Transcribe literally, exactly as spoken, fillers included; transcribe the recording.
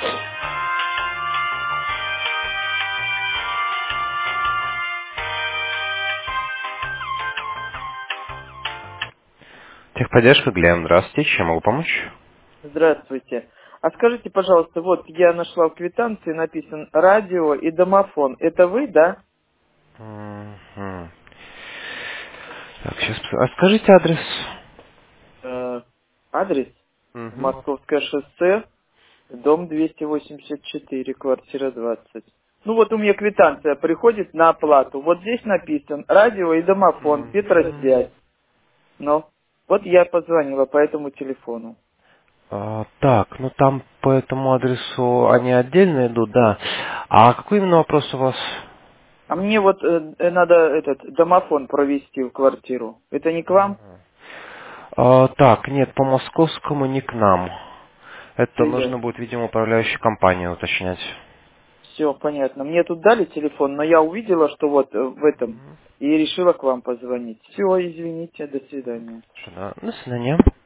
Техподдержка, Глен, здравствуйте, чем могу помочь? Здравствуйте. А скажите, пожалуйста, вот я нашла в квитанции написан радио и домофон. Это вы, да? Мгм. Так, сейчас... А скажите адрес? Э, адрес? Мгм. Московское шоссе, дом двести восемьдесят четыре, квартира двадцать. Ну вот у меня квитанция приходит на оплату. Вот здесь написан радио и домофон, Мгм. Петросвязь. Ну, вот я позвонила по этому телефону. А, так, ну там по этому адресу они отдельно идут, да. А какой именно вопрос у вас? А мне вот э, э, надо этот домофон провести в квартиру. Это не к вам? А, так, нет, по московскому не к нам. Это Все нужно ясно. будет, видимо, управляющей компании уточнять. Все понятно. Мне тут дали телефон, но я увидела, что вот э, в этом, и решила к вам позвонить. Все, извините, до свидания. Что, да? До свидания.